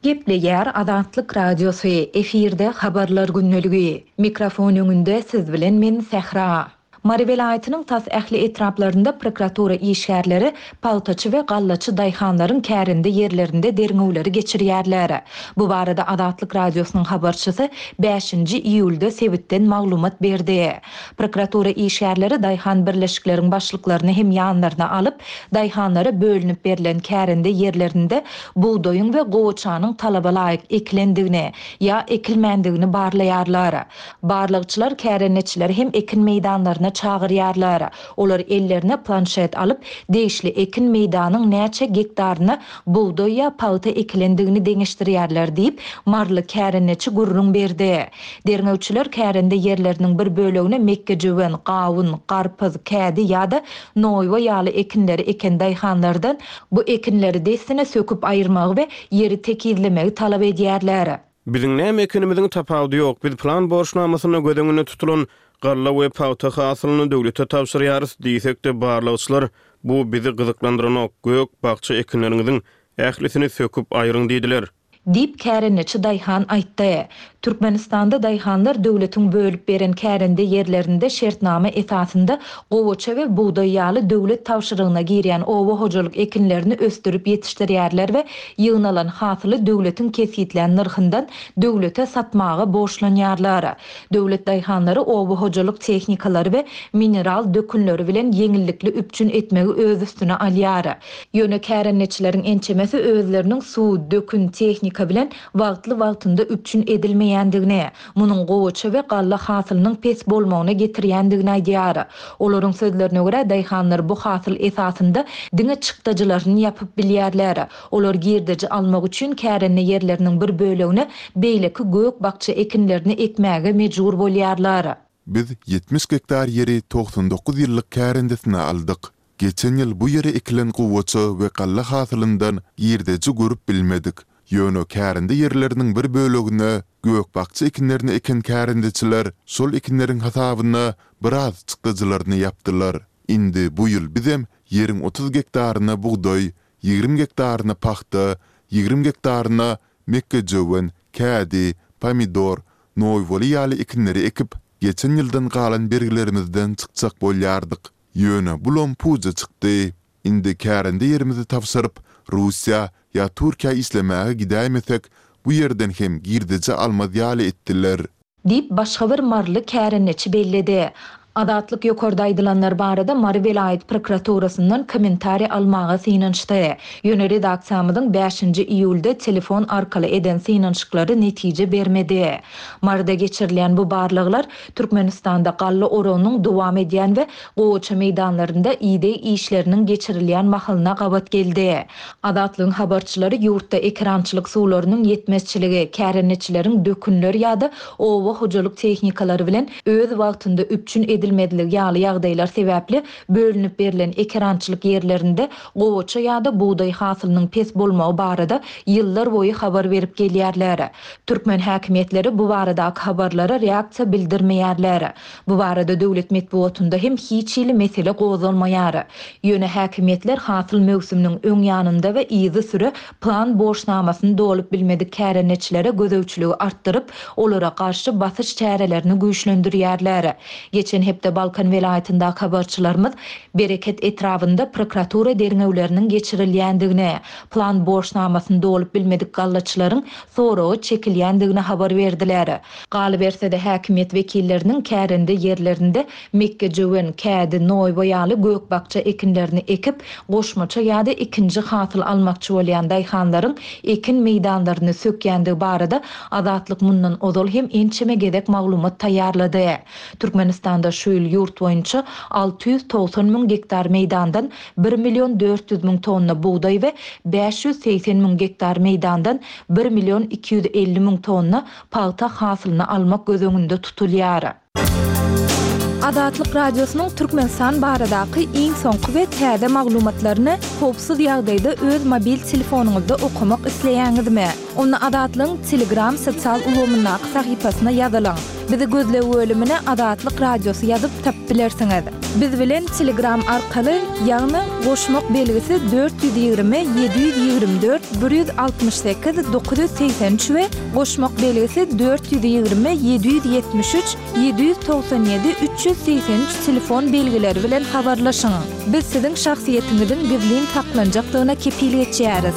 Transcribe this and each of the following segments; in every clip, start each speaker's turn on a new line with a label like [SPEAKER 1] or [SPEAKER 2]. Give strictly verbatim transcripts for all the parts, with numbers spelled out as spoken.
[SPEAKER 1] Gepleýär Azatlyk radiosu efirde habarlar günneligi. Mikrofon öňünde siz bilen men Sehra. Mari welaýatynyň tas ähli etraplarynda prokuratura işgärleri paltaçy we gallaçy daýhanlaryň kärinde ýerlerinde derňewleri geçirýärler. Bu barada Azatlyk radiosynyň habarçysy beşinji iýulda sebitden maglumat berdi. Prokuratura işgärleri daýhan birleşikleriň başlyklaryny hem ýanlaryna alyp, daýhanlara bölünip berilen kärinde ýerlerinde buğdoýyň we gowaçanyň talaba laýyk eklendigini ýa ekilmendigini barlaýarlar. Barlygçylar kärenetçiler hem ekin meýdanlaryna çağırýarlar. Olar ellerine planşet alıp değişli ekin meydanyň näçe gektaryny buğdoý ýa palta ekilendigini deňeşdirýärler diýip marly kärenetçi gurrun berdi. Derňewçiler kärende ýerleriniň bir bölegine mekkejewin, gawun, garpyz, kädi ýa-da noýwa ýaly ekinleri eken daýhanlardan bu ekinleri desine söküp aýyrmagy we ýeri tekizlemegi talap edýärler.
[SPEAKER 2] Biziň näme ekinimiziň tapawdy ýok. Biz plan borçnamasyny gödeňine tutulan galla we pawta hasylyny döwlete tapşyrýarys diýsek de barlygçylar bu bizi gyzyklandyran gök bagça ekinleriniň ählisini söküp aýryň diýdiler.
[SPEAKER 1] Dip kärenetçi daýhan aýtdy. Türkmenistanda daýhanlar döwletiň bölüp beren kärende ýerlerinde şertname esasında gowaça we buğdoý ýaly döwlet tapşyrygyna girýän owa hojalyk ekinlerini östürüp ýetişdirýärler we ýygnalan hasyly döwletiň kesitlen narhyndan döwlete satmagy borçlanýarlar. Döwlet daýhanlary owa hojalyk tehnikalary we mineral dökünleri bilen yeňillikli üpçün etmegi öz üstüne alýar. Ýöne kärenetçileriň ençemesi özleriniň suw, dökün, tehnika bilen wagtly wagtynda üpçün edilmeýär ýandygyny, munyň gowaça we galla hasylynyň pes bolmagyna getirýändigini aýdýar. Olaryň sözlerine görä daýhanlar bu hasyl esasında diňe çykdyjylaryny ýapyp bilýärler. Olar girdeji almak üçin kärende ýerleriniň bir bölegine beýleki gök bagça ekinlerini ekmäge mejbur bolýarlar.
[SPEAKER 3] Biz yetmiş gektar ýeri doksan dokuz ýyllyk kärendesine aldyk. Geçen ýyl bu ýere ekilen gowaça we galla hasylyndan girdeji görüp bilmedik. Ýöne kärinde ýerleriniň bir bölegine gök bagça ekinlerini eken kärendeçiler şol ekinleriň hasabyna biraz çykdyjylaryny ýapdylar. Indi bu ýyl bizem ýeriň otuz gektaryna buğdoý, ýigrim gektaryna paxta, ýigrim gektaryna mekkejewin, kädi, pomidor, noýwaly ýaly ekinleri ekip, geçen ýyldan galan bergilerimizden çykjak bolýardyk. Ýöne bulon puja çykdy. Indi kärinde ýerimizi tapşyryp Russiýa ýa Türkiýa islemäge gidäýmesek, bu ýerden hem girdeji almaz ýaly etdiler.
[SPEAKER 1] Dip başga bir marly kärenetçi belledi. Azatlyk ýokarda aýdylanlar barada Mari welaýat prokuraturasyndan kommentari almaga synançdy. Ýöne redaksiýamyzyň beşinji iýulda telefon arkaly eden synançyklary netije bermedi. Marda geçirilen bu barlyglar Türkmenistanda galla oranyň dowam edýän we gowaça meýdanlarynda ýydy işleriniň geçirilýän mahalyna gabat geldi. Azatlygyň habarçylary ýurtda ekrançylyk suwlarynyň ýetmezçiligi, kärenetçileriň dökünleri ýa-da owa hojalyk tehnikalary bilen öz wagtynda üpçün edilmedilik ýaly ýagdaýlar sebäpli bölünip berilen ekrançylyk ýerlerinde gowaça ýa-da buğdoý hasylynyň pes bolmagy barada ýyllar boýy habar berip gelýärler. Türkmen häkimetleri bu baradaky habarlara reaksiýa bildirmeýärler. Bu barada döwlet medeniýetinde hem hiç ýyly mesele gozulmaýar. Ýöne häkimetler hasyl mövsüminiň öň ýanynda we izi süre plan borçnamasyny dolup bilmedik kärenetçilere gözewçiligi artdyryp, olara garşy basyş çärelerini güýçlendirýärler. Geçen hepde Balkan welaýatynda habarçylarymyz bereket etrafında prokuratura derňewleriniň geçirilýändigini, plan borçnamasyny dolup bilmedik gallaçylaryň soragy çekilýändigini habar berdiler. Galy berse de häkimet wekilleriniň kärende ýerlerinde mekkejewin, kädi, noýwa ýaly gök bagça ekinlerini ekip, goşmaça ýa-da ikinji hasyl almakçy bolýan daýhanlaryň ekin meýdanlaryny sökýändigi barada Azatlyk mundan ozal hem ençeme gedek maglumat taýýarlady. Türkmenistanda şu ýyl ýurt boýunça alty ýüz togson miň gektar meýdandan bir milyon dört yüz miň tonna buğdoý we beş yüz seksen miň gektar meýdandan bir milyon iki yüz elli miň tonna palta hasylyny almak göz öňünde tutulýar. Azatlyk radiosynyň Türkmenistan baradaky iň soňky we täze maglumatlaryny howpsuz ýagdaýda öz mobil telefonuňyzda okumak isleýäňizmi? Onu Azatlygyň Telegram sosial ulgamynyň sahypasyna ýazylaň. Bizi gözle bölümine Azatlyk radiosu ýazyp tap bilersiňiz. Biz bilen Telegram arkaly ýagny goşmak belgisi dört yüz ýygrimi yedi yüz ýygrimi dört bir yüz altmış sekiz dokuz yüz seksen üç we goşmak belgisi dört yüz ýygrimi yedi yüz yetmiş üç yedi yüz toksan ýedi üç yüz seksen üç telefon belgileri bilen habarlaşyň. Biz siziň şahsiýetiňizin gizlin saklanjakdygyna kepillik etýäris.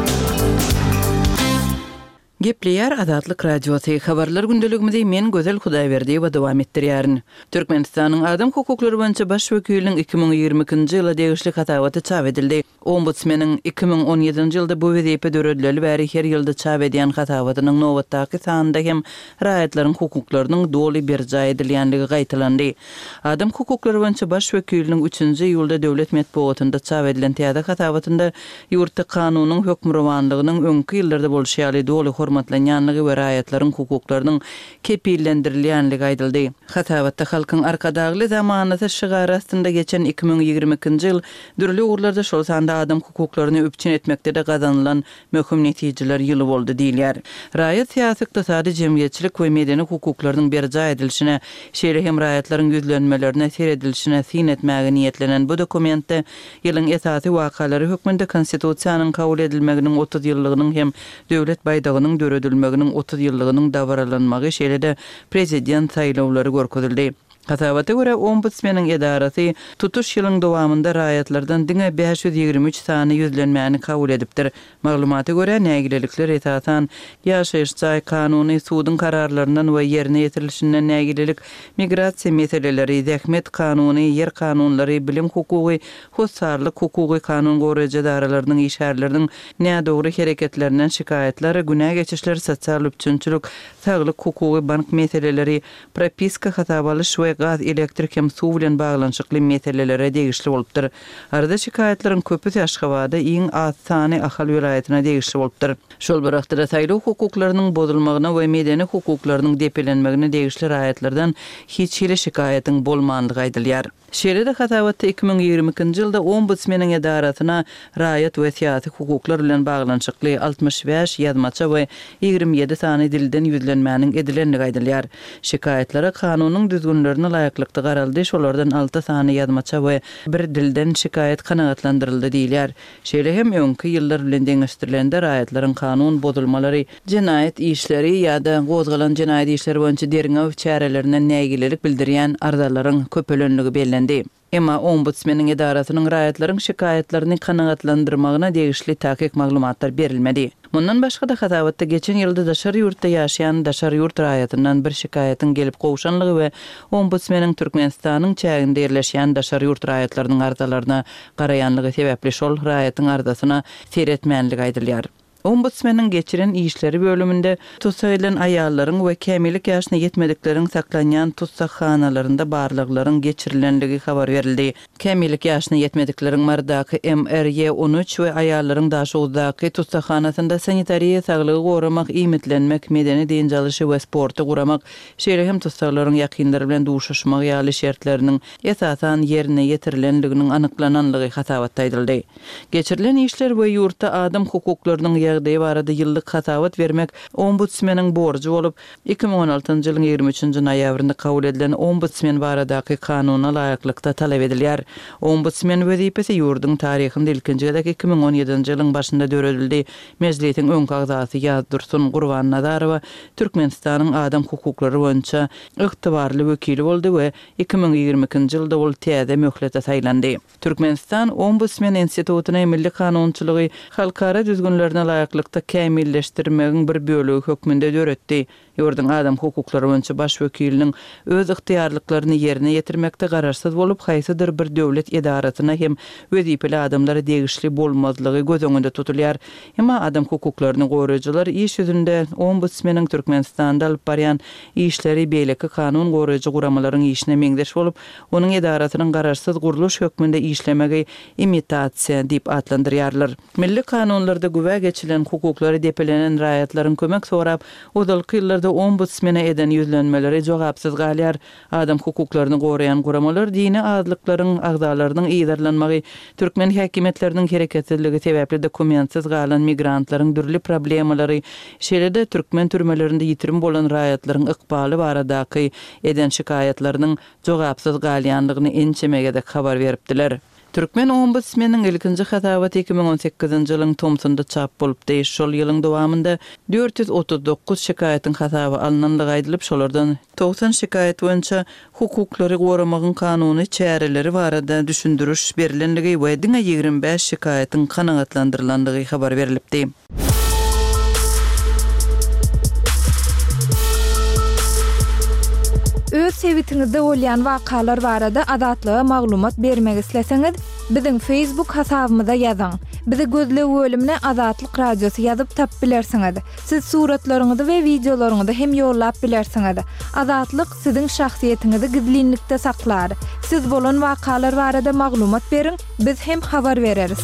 [SPEAKER 4] Gepleýär Azatlyk Radiosi habarlar gündeligimizde men Gözel Hudaýberdi we dowam etdirýärin. Türkmenistanyň adam hukuklary boýunça baş wekiliniň iki ming ýygrimi ikinji ýyla degişli hatawaty çap edildi. Ombudsmanyň iki ming on ýedinji ýylda bu wezipe döredileli bäri her ýylda çap edýän hatawatynyň nowatdaky sanynda hem raýatlaryň hukuklarynyň doly berja edilýänligi gaýtalandy. Adam hukuklary boýunça baş wekiliniň üçünji ýylda döwlet medeniýetinde çap edilen täze hatawatynda ýurtda kanunyň hökmranlygynyň öňki ýyllarda bolşýaly doly hormatlanýanlygy we raýatlaryň hukuklarynyň kepillendirilýänligi aýdyldy. Hatawatda halkyň arkadagly zamanata şygar astynda geçen iki ming ýygrimi ikinji ýyl dürli urlarda şol sanda adam hukuklaryny öpçün etmekde de gazanylan möhüm netijeler ýyly boldy diýilýär. Raýat syýasy ykdysady jemgyýetçilik we medeni hukuklarynyň berja edilişine, şeýle hem raýatlaryň güzlenmelerine seredilişine syn etmäge niýetlenen bu dokumentde ýylyň esasy wakalary hökmünde konstitusiýanyň kabul edilmeginiň otuz ýyllygynyň hem döwlet baýdagynyň döredilmeginiň otuz ýyllygynyň dawralanmagy şeýle de prezident saýlawlary görkezildi. Hatawata göre Ombudsmanyň edarasy tutuş ýylyň dowamında raýatlardan diňe beş yüz ýygrimi üç sany ýüzlenmäni kabul edipdir. Maglumata göre nägilelikler esasan ýaşaýyş jaý kanuny, sudyň kararlarynyň we ýerine ýetirilişinden nägilelik, migrasiýa meseleleri, zähmet kanuny, ýer kanunlary, bilim hukugy, hussarlyk hukugy kanun goraýjy daralarynyň işärleriniň nädogry hereketlerinden şikaýetler, günä geçişler, sosial üçünçülük, saglyk hukugy, bank meseleleri, propiska hatawalyş we gaz, elektrik hem suw bilen baglanşykly meselelere degişli bolupdyr. Arada şikaýetlerin köpü Aşgabatda iň az sany Ahal vilayatyna degişli bolupdyr. Şol birakda saýlaw hukuklarynyň bozulmagyna we medeni hukuklarynyň depelenmegine degişli raýatlardan hiç hili şikaýetin bolmandygy aýdylýar. Şeýle de hatawatda iki ming ýygrimi ikinji ýylda Ombudsmanyň edaratyna raýat we syýasy hukuklar bilen baglanşykly altmış beş ýazmaça we ýygrimi ýedi sany dilden ýüzlenmäniň edilenligi aýdylýar. Şikaýetlere kanunyň düzgünlerine laýyklykda garaldy, şolardan alty sany ýazmaça we bir dilden şikaýet kanagatlandyryldy diýilýär. Şeýle hem öňki ýyllar bilen deňeşdirilende raýatlaryň kanun bozulmalary, jinayet işleri ýa-da gozgalan jinayet işleri boýunça deriňe çärelerinden nägilelik bildirýän ardalaryň köpelenligi bellendi. Emma Ombudsmanyň edarasynyň raýatlaryň şikaýetlerini kanagatlandyrmagyna degişli tahkik maglumatlar berilmedi. Mundan başga da hatawatda geçen ýylda daşary ýurtda ýaşaýan daşary ýurt raýatyndan bir şikaýetin gelip gowşanlygy we Ombudsmanyň Türkmenistanyň çäginde ýerleşýän daşary ýurt raýatlarynyň ardalaryna garaýanlygy sebäpli şol raýatyň ardasyna seretmänligi aýdylýar. Ombudsmanyň geçiren işleri bölümünde tutsaýlan aýallaryň we kämillik ýaşyna ýetmedikleriň saklanýan tutsakxanalarynda barlyklaryň geçirilenligi habar berildi. Kämillik ýaşyna ýetmedikleriň mardaky M R Y on üç we aýallaryň daşugdaky tutsakhanasynda sanitariýa saglygy goramak, iýmitlenmek, medeni diňjalyşy we sporty guramak, şeýle hem tutsaklaryň ýakynlary bilen duşuşmak ýaly şertleriniň esasan ýerine ýetirilenliginiň anyklananlygy hatawatda aýdyldy. Geçirilen işler we ýurtda adam hukuklarynyň ýagdaýy barada ýyllyk hatawat bermek Ombudsmanyň borjy bolup, iki ming on altynjy ýylyň ýigirmi üçünji noýabrynda kabul edilen Ombudsman baradaky kanuny laýyklykda talap edilýär. Ombudsman wezipesi ýurduň taryhynda ilkinji gezek iki ming on ýedinji ýylyň başynda döredildi. Mejlisiň öňki agzasy Ýazdursun Gurban Nazarowa Türkmenistanyň adam hukuklary boýunça ygtybarly wekili boldy we iki ming ýygrimi ikinji ýylda ol täze möhlete saýlandy. Türkmenistan Ombudsman institutyna milli kanunçylygy, halkara düzgünlerine laýyklykda kämilleşdirmegiň bir bölegi hökmünde döretdi. Ýurdun adam hukuklary boýunça baş wekiliniň öz ygtyýarlyklaryny ýerine ýetirmekde gararsyz bolup, haýsydyr bir döwlet edaratyna hem wezipeli adamlara degişli bolmazlygy göz öňünde tutulýar. Emma adam hukuklaryny goraýjylar iş ýüzünde Ombudsmanyň Türkmenistanda alyp barýan işleri beýleki kanun goraýjy guramalaryň işine meňdeş bolup, onuň edaratynyň gararsyz guruluş hökmünde işlemegi imitasiýa diýip adlandyrýarlar. Milli kanunlarda güwe geçilen hukuklary depelenen raýatlaryň kömek sorap, odalky ýyllarda ýyllarda ombudsmana eden ýüzlenmeleri jogapsyz galýar. Adam hukuklaryny gorayan guramalar dini azlyklaryň agdalarynyň ýydarlanmagy, türkmen häkimetleriniň hereketsizligi sebäpli dokumentsiz galan migrantlaryň dürli problemalary, şeýle-de türkmen türmelerinde ýitirim bolan raýatlaryň ykbaly baradaky eden şikayetleriniň jogapsyz galýanlygyny ençemegede habar beripdiler. Türkmen ombudsmanyň ilkinji hatawaty iki ming on sekizinji ýylyň Tomsonda çap bolup deýiş şol ýylyň dowamynda dört yüz otuz dokuz şikayetin hatawy alnanlygy aýdylyp şolardan doksan şikayet boýunça hukuklary goramagyň kanuny çäreleri barada düşündürüş berilenligi we diňe ýigirmi beş şikayetin kanagatlandyrlandygy habar berilipdi.
[SPEAKER 1] Öz sevitiňizde bolýan wakalar barada adatlyga maglumat bermek isleseňiz, biziň Facebook hasabymyza ýazyň. Bizi gözlegi bölümine Azatlyk Radiosu ýazyp tap bilersiňiz. Siz suratlaryňyzy we videolaryňyzy hem ýollap bilersiňiz. Azatlyk siziň şahsiýetiniňizi gizlinlikde saklar. Siz bolan wakalar barada maglumat beriň, biz hem habar bereriz.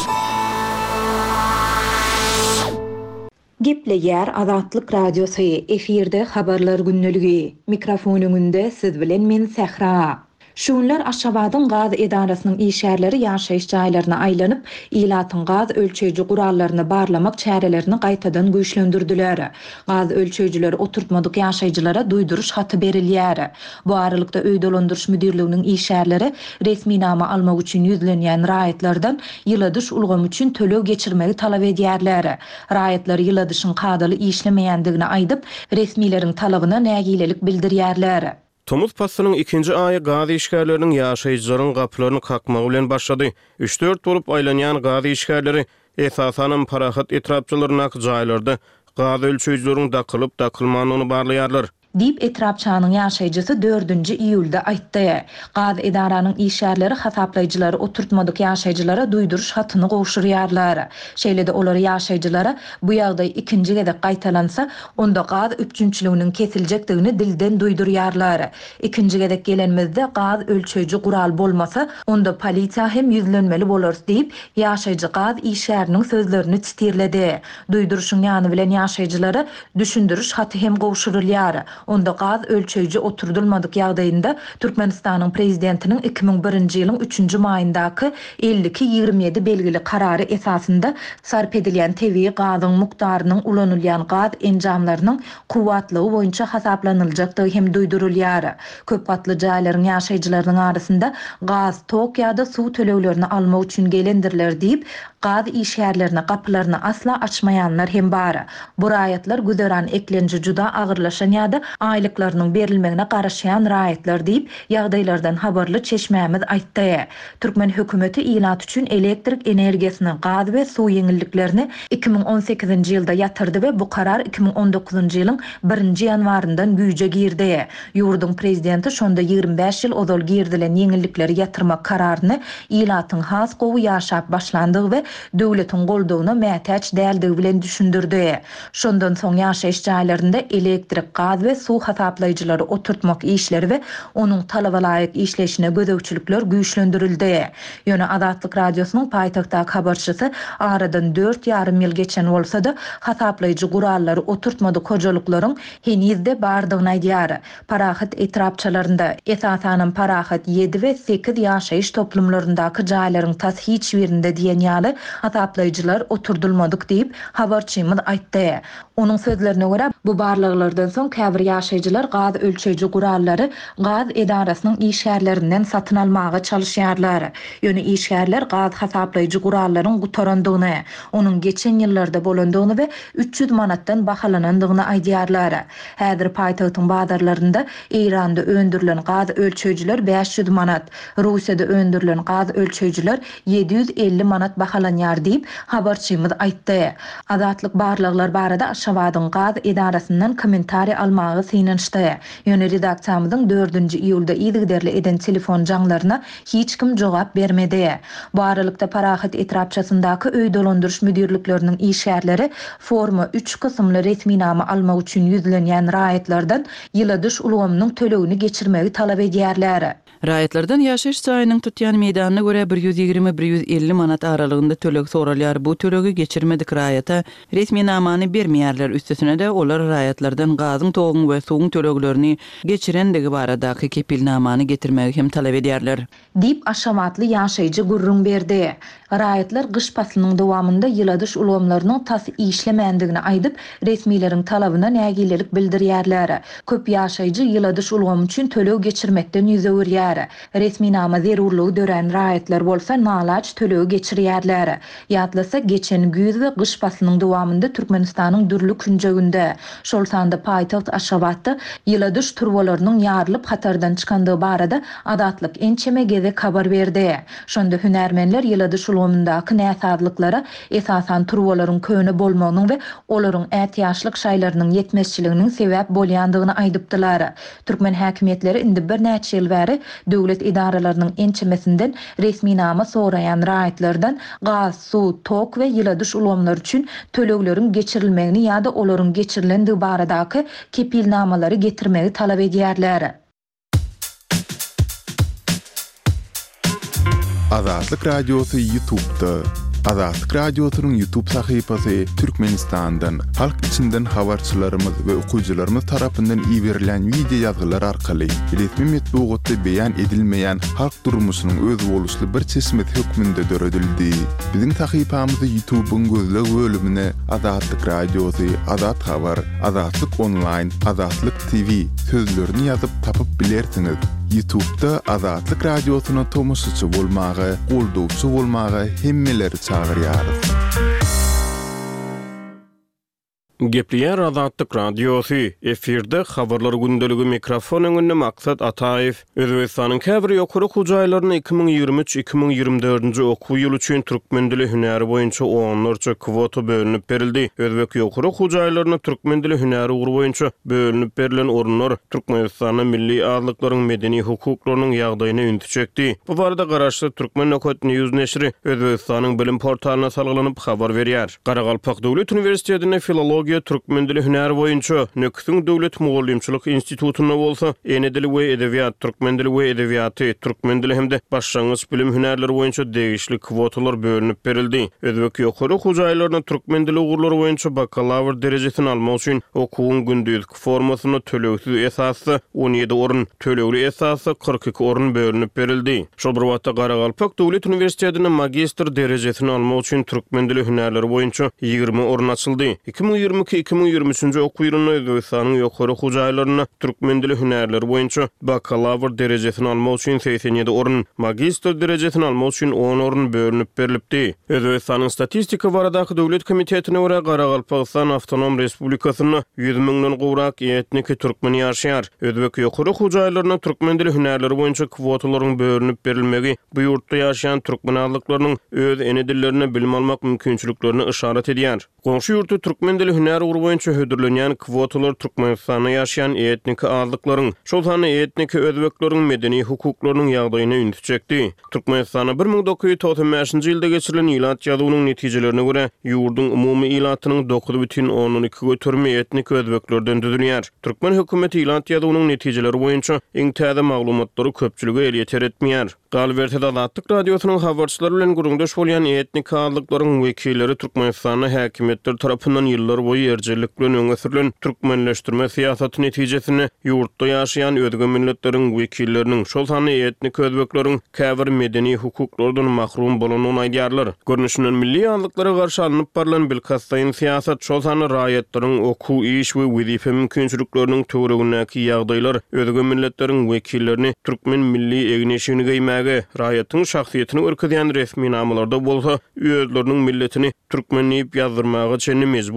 [SPEAKER 1] Gepleýär Azatlyk Radiosu efirde habarlar günneligi. Mikrofonyňynda siz bilen men Sehra. Şunlar Aşgabatyň gaz edarasynyň işgärleri ýaşaýyş jaýlaryna aýlanyp, ilatyň gaz ölçeýiji gurallaryny barlamak çärelerini gaýtadan güýçlendirdiler. Gaz ölçeýijileri oturtmadyk ýaşaýjylara duýduruş haty berilýär. Bu aralykda öý dolandyryş müdirliginiň işgärleri resmi nama almak üçin ýüzlenýän raýatlardan ýyladyş ulgamy üçin tölöw geçirmegi talap edýärler. Raýatlar ýyladyşyň kadaly işlemeýändigini aýdyp, resmileriň talabyna nägilelik bildirýärler.
[SPEAKER 2] Tomuz passynyň ikinji aýy gaz işgärleriniň ýaşaýjylaryň gapylaryny kakmagy bilen başlady. üç dört bolup aýlanýan gaz işgärleri esasan parahat etrapçylaryna jaýlarda gaz ölçeýijleriň dakylyp dakylmanyny barlaýarlar.
[SPEAKER 1] Dip etrapçanyň ýaşaýjysy dördünji iýulda aýtdy. Gaz edaranyň işgärleri hasaplaýjylary oturtmadyk ýaşaýjylara duýduruş hatyny gowşurýarlar. Şeýle-de olar ýaşaýjylara bu ýagdaý ikinji gede gaýtalansa, onda gaz üçünçiliginiň kesiljekdigini dilden duýdurýarlar. İkinji gede gelenmezde gaz ölçeýiji gural bolmasa, onda polisiýa hem ýüzlenmeli bolar diýip ýaşaýjy gaz işgäriniň sözlerini çitirledi. Duýduruşyň ýany bilen ýaşaýjylara düşündürüş haty hem gowşurulýar. Onda gaz ölçeýiji oturdulmadyk ýagdaýynda Türkmenistanyň prezidentiniň iki ming birinji ýylyň üçünji maýyndaky elli iki ýigirmi ýedi belgili karary esasında sarp edilen tebii gazyň mukdarynyň ulanylýan gaz enjamlarynyň kuwatlygy boýunça hasaplanyljakdygy hem duýdurulýar. Köp gatly jaýlaryň ýaşaýjylarynyň arasynda gaz, tok ýa-da suw tölewlerini almak üçin gelendirler diýip gaz işgärlerini gapylaryny asla açmaýanlar hem bar. Bu raýatlar güzeran eklenji juda agyrlaşan ýa-da aýlyklarynyň berilmegine garaşýan raýatlar diýip ýagdaýlardan habarly çeşmämiz aýtdy. Türkmen hökümeti ilat üçin elektrik energiýasyny, gaz we suw ýeňilliklerini iki ming on sekizinji ýylda ýatyrdy we bu karar iki ming on dokuzinji ýylyň birinji ýanwaryndan güýje girdi. Ýurduň prezidenti şonda ýigirmi beş ýyl ozal girdilen ýeňillikleri ýatyrmak kararyny ilatyň has gowy ýaşap başlandygy we döwletiň goldawyna mätäç däldigi bilen düşündirdi. Şondan soň ýaşaýyş jaýlarynda elektrik, gaz we suw hasaplaýjylary oturtmak işleri we onuň talaba laýyk işleşine gödöwçülükler güýçlendirildi. Ýöne Azatlyk Radiosynyň paýtagtdaky habarçysy aradan dört ýarym ýyl geçen bolsa-da hasaplaýjy gurallary oturtmadyk hojalyklaryň henizde bardygyny aýdýar. Parahat etrapçalarynda esasan parahat ýedi we sekiz ýaşaýyş toplumlaryndaky jaýlaryň tas hiç birinde diýen ýaly hasaplaýjylar oturdulmadyk diýip habarçymyz aýtdy. Onuň sözlerine görä bu barlyklardan soň käbir ýaşaýjylar gaz ölçeýiji gurallary gaz edarasynyň işgärlerinden satyn almagy çalyşýarlar. Ýöne işgärler gaz hasaplaýjy gurallaryň gutarandygyny, onuň geçen ýyllarda bolandygyny we üç yüz manatdan bahalanandygyny aýdýarlar. Häzir paýtagtyň bazarlarynda Eýranda öndürilen gaz ölçeýijiler beş yüz manat, Russiýada öndürilen gaz ölçeýijiler ýedi yüz elli manat bahalanýar diýip habarçymyz aýtdy. Azatlyk barlyklar barada Aşgabatyň gaz edarasyndan kommentariýa almagy almagy synançdy. Ýöne redaksiyamyzyň dördünji iýulda ýygyderli eden telefon jaňlaryna hiç kim jogap bermedi. Bu aralykda parahat etrapçasyndaky öý dolandyryş müdirlikleriniň işgärleri forma üç kysymly resminama almak üçin ýüzlenýän raýatlardan ýyladyş ulgamynyň tölegini geçirmegi talap edýärler.
[SPEAKER 4] Raýatlardan ýaşaýyş çaýynyň tutýan meýdanyna görä bir ýüz ýigirme - bir ýüz elli manat aralygynda töleg soralýar. Bu tölegi geçirmedik raýata resminamany bermeýärler. Üstesine olar raýatlardan gazyň, togyň we suwuň töleglerini geçirendigi baradaky kepilnamany getirmegi hem talap edýärler.
[SPEAKER 1] Dip aşamatly ýaşaýjy gurrun berdi. Raýatlar gyş faslynyň dowamında ýyladyş ulgamlarynyň tas işlemendigini aýdyp, resmiýleriň talabyna nägilelik bildirýärler. Köp ýaşaýjy ýyladyş ulgamy üçin töleg geçirmekden ýüze görýär. Resminama zerurlugy dören raýatlar bolsa nalaç tölegi geçirýärler. Ýatlasa geçen güz we gyş faslynyň dowamında Türkmenistanyň dürli künjeginde şol sanda paýtaxt Aşgabatda ýyladyş turbalarynyň ýarylyp hatardan çykandygy barada adatlyk ençeme geze habar berdi. Şonda hünärmenler ýyladyş ulgamyndaky näsadlyklara esasan turbalaryň köne bolmagynyň we olaryň ätýaşlyk şaýlarynyň ýetmezçiliginiň sebäp bolýandygyny aýdypdylar. Türkmen häkimetleri indi bir näçe ýyl bäri döwlet idaralarynyň ençemesinden resminama soraýan raýatlardan gaz, suw, tok we ýyladyş ulgamlary üçin tölegleriň geçirilmegini ýa-da olaryň geçirilendigi baradaky kepilnamalary getirmegi talap edýärler.
[SPEAKER 3] Azatlyk Radiosu YouTube'da. Azatlyk Radiosu'nun YouTube sahypasy Türkmenistandan, halk içinden habarçylarymyz we okuyjylarymyz tarapyndan iýerilen video ýazgylar arkaly resmi metbuatda beýan edilmeýän halk durmuşynyň öz boluşly bir çeşmet hökmünde döredildi. Biziň sahypamyzy YouTube'un gözleg bölümine Azatlyk Radiosu, Azat Habar, Azatlyk Online, Azatlyk T V sözlerini ýazyp tapyp bilersiňiz. YouTube'da Azatlyk Radiosu'na tomoşçy bolmagy, goldowçy bolmagy hemmeleri çağırýarys.
[SPEAKER 2] Gepliýär Azatlyk Radiosu. Efirde habarlar gündeligi mikrofon öňünde Maksat Ataýew. Özbekistanyň käbir ýokary hujaýlaryna iki ming ýigirme üç iki ming ýigirme dördünji okuw ýyly üçin türkmen dili hünäri boýunça onlarça kwota bölünip berildi. Özbek ýokary hujaýlaryna türkmen dili hünäri ugur boýunça bölünip berilen orunlar Türkmenistanyň milli adlyklaryň medeni hukuklarynyň ýagdaýyna ünsü çekdi. Bu barada garaşly Türkmen Nokat News neşri Özbekistanyň bilim portalyna salgylanyp habar berýär. Garagalpak Döwlet Uniwersitetinde filologiýa türkmen dili hünäri boýunça Nöküsüň Döwlet Mugallimçilik Institututyna bolsa ene dili we edebiýat, türkmen dili we edebiýaty, türkmen dili hemde başlangyç bilim hünärleri boýunça degişli kwotalar bölünip berildi. Özbek ýokary hujaýlaryna türkmen dili ugurlary boýunça bakalavr derejesini almak üçin okuwyň gündüzki formasyna tölegsiz esasy on ýedi orun, tölegli esasy kırk iki orun bölünip berildi. Şol bir wagtda Garagalpak Döwlet Uniwersitetinde magistr derejesini almak üçin türkmen dili hünärleri boýunça ýygrimi orun açyldy. iki ming ýigirme iki iki ming ýigirme üçinji okuw ýylyna Özbekistanyň ýokary hujaýlaryna türkmen dili hünärleri boýunça bakalavr derejesini almak üçin seksen ýedi orun, magistr derejesini almak üçin on orun bölünip berilipdi. Özbekistanyň statistika baradaky döwlet komitetine görä Garagalpakstan Awtonom Respublikasyna yüz miňden gowrak etnik türkmen ýaşaýar. Özbek ýokary hujaýlaryna türkmen dili hünärleri boýunça kwotalaryň bölünip berilmegi bu ýurtda ýaşaýan türkmen adlyklarynyň öz ene dillerini bilim almak mümkinçiliklerini işaret edýär. Goňşy ýurtda türkmen dili hünäri ugur boýunça hödürlenýän kwotalar Türkmenistanda ýaşaýan etnik adlyklaryň, şol sany etnik özbekleriň medeni hukuklarynyň ýagdaýyna ünsü çekdi. Türkmenistana bir ming dokuz ýüz togson beşinji ýylda geçirilen ilat ýazywynyň netijelerine görä ýurdun umumy ilatynyň dokuz бүтүн onuň iki götürme etnik özbeklerden düzülýär. Türkmen hökümeti ilat ýazywynyň netijeleri boýunça iň täze maglumatlary köpçülige el ýeter etmeýär. Galbertede Azatlyk Radiosunyň habarçylary bilen guruldaş bolýan etnik adlyklaryň wekilleri Türkmenistanyň häkimetleri tarapyndan ýyllar boýy erjelik bilen öňe sürülen türkmenleşdirme siýasaty netijesinde ýurtda ýaşaýan özge milletleriň wekilleriniň şol sany etnik özbekleriň käbir medeni hukuklardan mahrum bolanyny aýdýarlar. Görnüşinden milli adlyklara garşy alınıp barılan bilkastaýyn siýasat şol sany raýatlaryň okuw, iş we wezife mümkinçilikleriniň töweregindäki ýagdaýlar özge milletleriň wekillerini türkmen milli egneşigini geymäge, raýatyň şahsiýetini örkezýän resmi namalarda bolsa özleriniň milletini türkmenleyip ýazdyrmaga çenli mejbur etdi.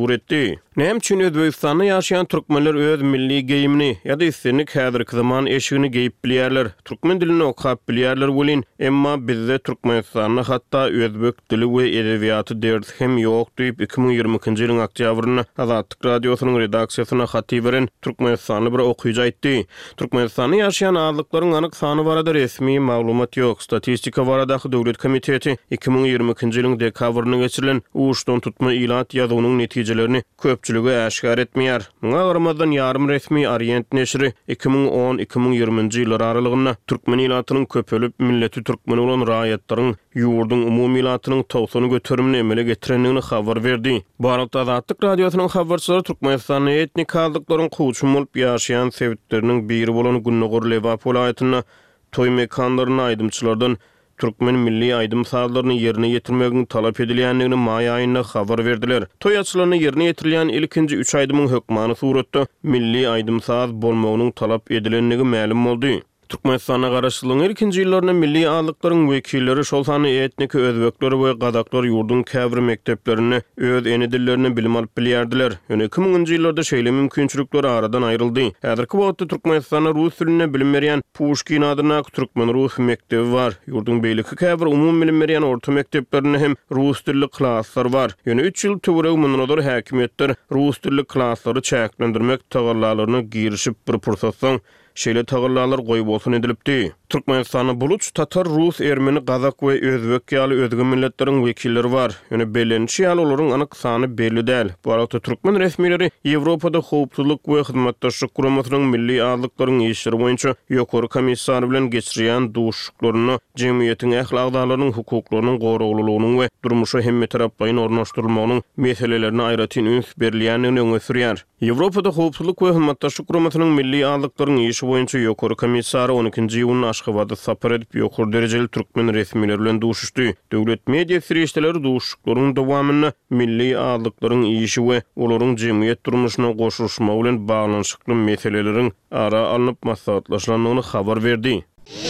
[SPEAKER 2] etdi. Näme üçin Özbegistanda ýaşaýan türkmenler öz milli geyimini ýa-da islerini häzirki zaman eşigini geyip bilýärler. Türkmen dilini okap bilýärler bolin, emma bizde Türkmenistanda hatda özbek dili we edebiýaty ders hem ýok diýip iki ming ýygrymyňky ýylyň oktýabryna Azatlyk radiosynyň redaksiýasyna hat beren Türkmenistanly bir okuyjy aýtdy. Türkmenistanda ýaşaýan azlyklaryň anyk sany barada resmi maglumat ýok. Statistika baradaky döwlet komiteti iki ming ýygrymyňky ýylyň dekabryna geçirilen uşdan tutma ilat ýazynyň netijelerini köpçülüge aşkar etmeýär. Muňa garamazdan ýarym resmi Orient neşri iki ming on iki ming ýygrymyňky ýyllar aralygynda türkmen ilatynyň köpelip milleti türkmen bolan raýatlaryň ýurdun umumy ilatynyň towsany göterimini emele getirenligini habar berdi. Barakda Azatlyk radiosynyň habarçylary Türkmenistan etnik haldyklaryň kuwçum bolup ýaşaýan sebitleriniň biri bolan Günnögur Lewap welaýatyna toý mekanlaryna aýdymçylardan Türkmen milli aýdym sazlaryny ýerine ýetirmegini talap edilýänligini maý aýynda habar berdiler. Toý açylaryny ýerine ýetirilýän ilkinji üç aýdymyň hökmany suratda milli aýdym saz bolmagynyň talap edilenligi ma'lum boldy. Türkmenistana garaşlygyň ilkinji ýyllaryna milli azlyklaryň wekilleri şol sany etnik özbekler we gazaklar ýurdun käbir mekdeplerini öz eni dillerini bilim alyp bilýärdiler. Ýöne iki miňinji ýyllarda şeýle mümkinçilikleri aradan aýryldy. Häzirki wagtda Türkmenistana rus diline bilim berýän Pushkin adyna türkmen rus mekdebi bar. Ýurdun beýleki käbir umumy bilim berýän orta mekteplerinde hem rus dilli klasslar bar. Ýöne üç ýyl töwereg munadar häkimetler rus dilli klasslary çäklendirmek tagallalaryny girişip bir pursatsaň şeýle tagallalar goýup bolsun edilipdi. Türkmenistanyň buluç tatar, rus, ermeni, gazak we özbek ýaly özge milletleriň wekilleri bar. Ýöne belençi ýaly olaryň anyk sany belli däl. Bu arada türkmen resmileri Ýewropada howpsuzlyk we hyzmatdaşlyk guramasynyň milli azlyklaryň işleri boýunça ýokary komissary bilen geçirýän duşuklaryny jemgyýetiň ählakdarynyň hukuklarynyň goraglylygynyň we durmuşa hemme taraplaryň ornaşdyrylmagynyň meselelerini aýratyn üns berilýänligini öňe sürýär. Ýewropada howpsuzlyk we hyzmatdaşlyk guramasynyň milli azlyklaryň işi boýunça ýokary komissary on ikinji ýylyň Aşgabatda sapar edip ýokary derejeli türkmen resmileri bilen duşuşdy. Döwlet media süreçleri duşuklaryň dowamyny milli azlyklaryň işi we olaryň jemgyýet durmuşyna goşulmagy bilen baglanyşykly meseleleriň ara alınıp maslahatlaşylandygyny habar berdi.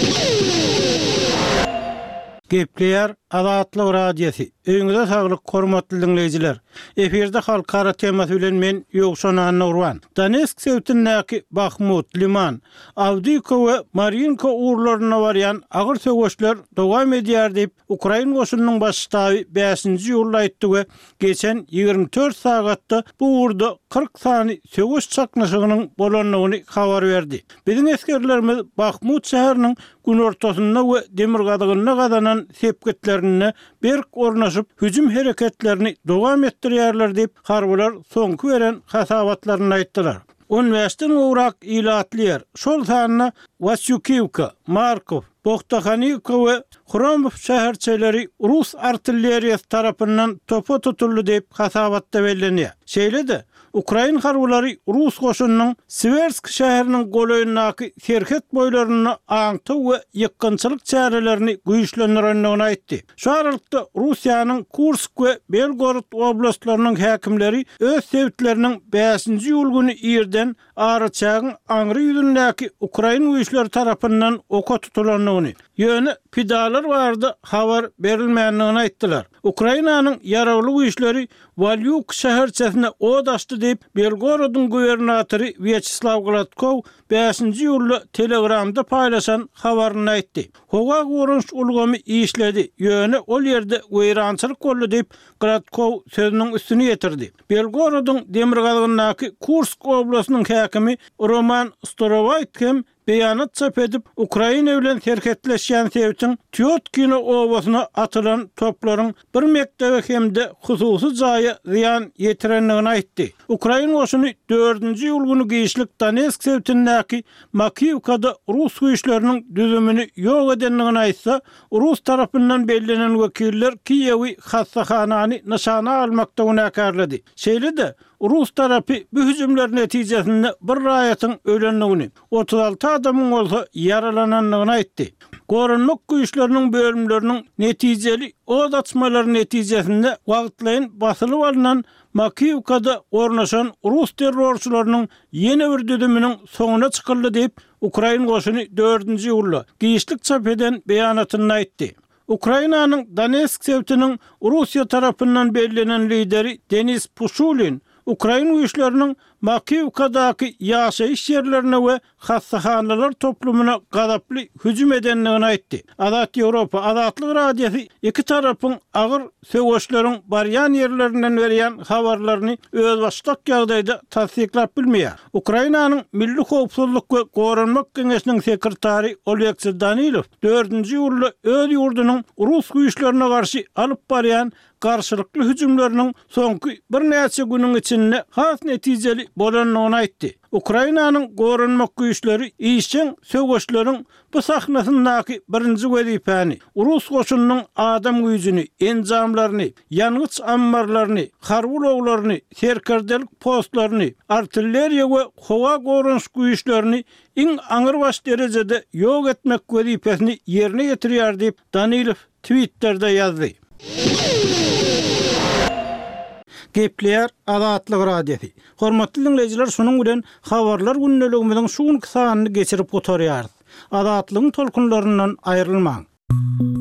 [SPEAKER 5] Gepleýär Azatlyk radiosi. Öňüňizde saglyk, hormatly dinleýijiler. Eferde halkara temasy bilen men Ýogşan Annurwan. Donetsk sewtindäki Bakhmut, Liman, Avdiivka we Mariinka uğurlaryna barýan agyr söwüşler dowam edýär diýip Ukraina goşunynyň baş ştaby beşinji ýyl aýtdy we geçen ýygrimi dört sagatda bu uğurda kırk sany söwüş çaknaşygynyň bolanlygyny habar berdi. Biziň eskerlerimiz Bakhmut şäheriniň gün ortasynda we Demirgazygyna gadanan sepgetlerine berk ornaşyp hüjüm hereketlerini dowam etdirýärler diýip harbylar soňky beren hasabatlaryny aýtdylar. Üniversiteden uğrak ilatliyer. Şol sanyna Vasyukivka, Markov, Bogdahanivka we Xromov şäherçeleri Rus artilleriýasy tarapyndan topa tutuldy diýip hasabatda bellenýär. Şeýle-de Ukraina harbylary Rus goşunynyň Sversk şäheriniň golaýyndaky serket boýlaryny aňty we ýykgynçylyk çärelerini güýçlendirýändigini aýtdy. Şu aralykda Russiýanyň Kursk we Belgorod oblastlarynyň häkimleri öz sebitleriniň beşinji ýyl güni ýerden araçagyň aňry ýüzündäki Ukraina güýçleri tarapyndan oka tutulandygyny, ýöne pidalar bardy habar berilmändigini aýtdylar. Ukrainanyň ýaragly güýçleri Valyuk şäherçesine od açdy diýip Belgorodun gubernatory Vyacheslav Gladkov beşinji ýylda Telegramda paýlaşan habaryny aýtdy. Howa gorunç ulgamy işledi. Ýöne ol ýerde weýrançylyk boldy diýip Gladkov sözüniň üstüne ýetirdi. Belgorodun Demirgazygynaky Kursk oblastynyň häkimi Roman Storovaytkem beýanat çap edip Ukraina bilen serketleşýän sebitiň Tyotkino obasyna atylan toplaryň bir mektebe hemde hususy jaýa ziýan ýetirenligini aýtdy. Ukraina goşuny dördünji ýyl güni giýişlik Donetsk sebitindäki Makivkada Rus güýçleriniň düzümini ýok edenligini aýtsa, Rus tarapyndan bellenen wekiller Kiýewi hassahanany nyşana almakda günakarlady. Şeýle-de Rus tarapy bu hüjümler netijesinde bir raýatyň ölenligini, otuz alty adamyň bolsa yaralananlygyny aýtdy. Gorunluk güýçleriniň bölümleriniň netijeli od açmalary netijesinde wagtlaýyn basylyp alynan Makivkada ornaşan Rus terrorçylarynyň ýene bir düdüminiň soňuna çykyldy diýip Ukraina goşuny dördünji ýylda giýişlik çap eden beýanatyny aýtdy. Ukrainanyň Donetsk sebitiniň Russiýa tarapyndan bellenen lideri Denis Pushulin Ukrayna güýçleriniň Makivkadaky ýaşaýyş ýerlerine we hassahanalar toplumuna gadaply hüjüm edenligini aýtdy. Azat Ýewropa Azatlyk radiosi iki tarapyň agyr söwüşleriň barýan ýerlerinden berýän habarlaryny öz başlyk ýagdaýda tasdiklap bilmeýär. Ukrainanyň Milli Howpsuzlyk we Goranmak Geňeşiniň sekretary Oleksandr Danilov dördünji ýylda öz ýurdunyň Rus güýçlerine garşy alyp barýan garşylykly hüjümleriniň soňky bir näçe güniň içinde has netijeli bolanyny aýtdy. Ukrainanyň goranmak güýçleri işçiň söwüşleriň bu sahnasyndaky birinji wezipany Rus goşunynyň adam güýjüni, enjamlaryny, ýangyç ambarlaryny, harwulowlaryny, serkerdelik postlaryny, artilleriýa we howa gorunç güýçlerini iň aňyrbaş derejede ýok etmek wezipasini ýerine ýetirýär diýip Danilov Twitter'da ýazdy. Gepleýär Azatlyk radiosi. Hormatly dinleýijiler, şunuň bilen habarlar gündeligimiziň şuň kysanyny geçirip gotarýar. Azatlygyň tolkunlaryndan aýrylmaň.